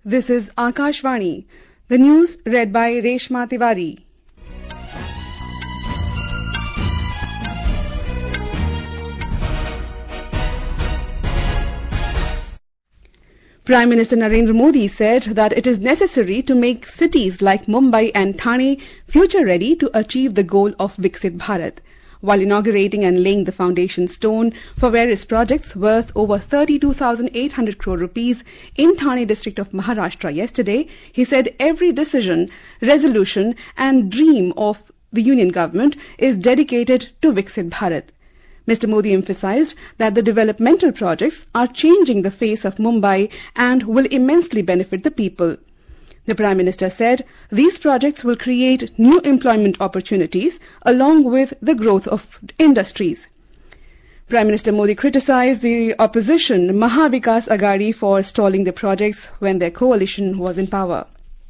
This is Akashvani. The news read by Reshma Tiwari. Prime Minister Narendra Modi said that it is necessary to make cities like Mumbai and Thane future ready to achieve the goal of Viksit Bharat. While inaugurating and laying the foundation stone for various projects worth over 32,800 crore rupees in Thane district of Maharashtra yesterday, he said every decision, resolution and dream of the Union government is dedicated to Viksit Bharat. Mr. Modi emphasized that the developmental projects are changing the face of Mumbai and will immensely benefit the people. The Prime Minister said these projects will create new employment opportunities along with the growth of industries. Prime Minister Modi criticized the opposition Mahavikas Aghadi for stalling the projects when their coalition was in power.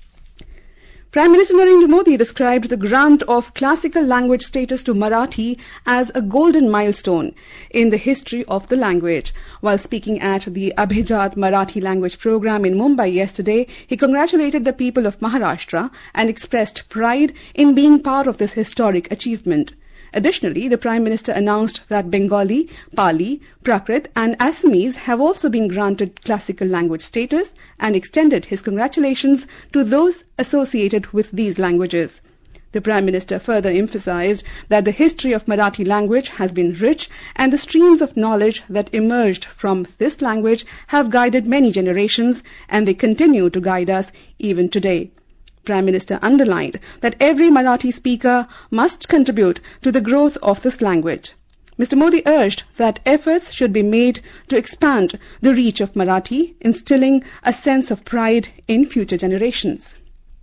Prime Minister Narendra Modi described the grant of classical language status to Marathi as a golden milestone in the history of the language. While speaking at the Abhijat Marathi language program in Mumbai yesterday, he congratulated the people of Maharashtra and expressed pride in being part of this historic achievement. Additionally, the Prime Minister announced that Bengali, Pali, Prakrit and Assamese have also been granted classical language status and extended his congratulations to those associated with these languages. The Prime Minister further emphasized that the history of Marathi language has been rich and the streams of knowledge that emerged from this language have guided many generations and they continue to guide us even today. Prime Minister underlined that every Marathi speaker must contribute to the growth of this language. Mr. Modi urged that efforts should be made to expand the reach of Marathi, instilling a sense of pride in future generations.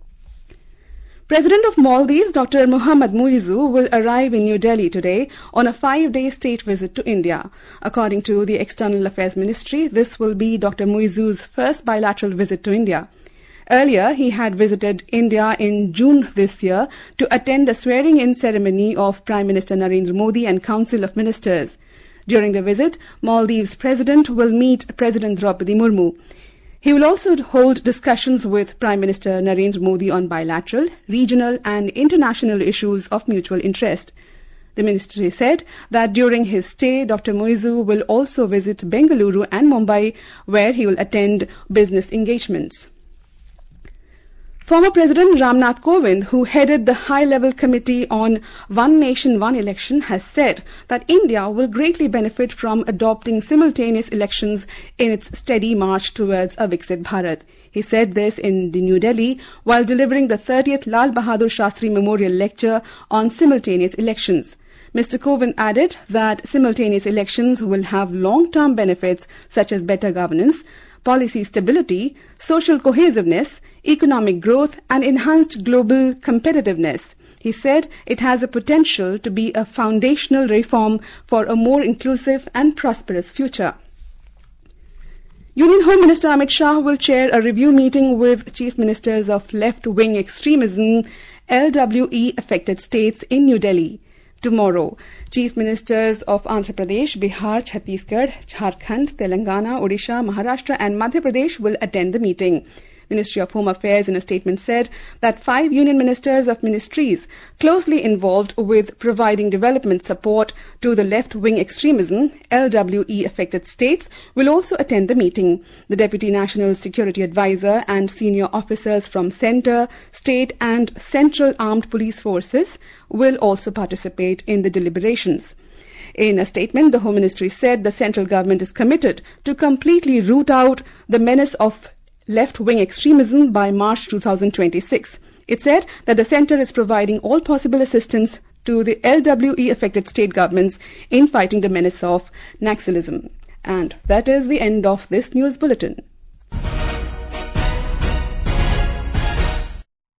President of Maldives, Dr. Mohammad Muizzu, will arrive in New Delhi today on a 5-day state visit to India. According to the External Affairs Ministry, this will be Dr. Muizzu's first bilateral visit to India. Earlier, he had visited India in June this year to attend a swearing-in ceremony of Prime Minister Narendra Modi and Council of Ministers. During the visit, Maldives President will meet President Draupadi Murmu. He will also hold discussions with Prime Minister Narendra Modi on bilateral, regional and international issues of mutual interest. The ministry said that during his stay, Dr. Muizzu will also visit Bengaluru and Mumbai, where he will attend business engagements. Former President Ramnath Kovind, who headed the high-level committee on One Nation, One Election, has said that India will greatly benefit from adopting simultaneous elections in its steady march towards a Viksit Bharat. He said this in New Delhi while delivering the 30th Lal Bahadur Shastri Memorial Lecture on simultaneous elections. Mr. Kovind added that simultaneous elections will have long-term benefits such as better governance, policy stability, social cohesiveness, economic growth and enhanced global competitiveness. He said it has the potential to be a foundational reform for a more inclusive and prosperous future. Union Home Minister Amit Shah will chair a review meeting with chief ministers of left-wing extremism LWE affected states in New Delhi. Tomorrow, Chief Ministers of Andhra Pradesh, Bihar, Chhattisgarh, Jharkhand, Telangana, Odisha, Maharashtra and Madhya Pradesh will attend the meeting. Ministry of Home Affairs in a statement said that 5 union ministers of ministries closely involved with providing development support to the left-wing extremism LWE affected states will also attend the meeting. The Deputy National Security Advisor and senior officers from Centre, State and Central Armed Police Forces will also participate in the deliberations. In a statement, the Home Ministry said the central government is committed to completely root out the menace of left-wing extremism by March 2026. It said that the centre is providing all possible assistance to the LWE affected state governments in fighting the menace of Naxalism. And that is the end of this news bulletin.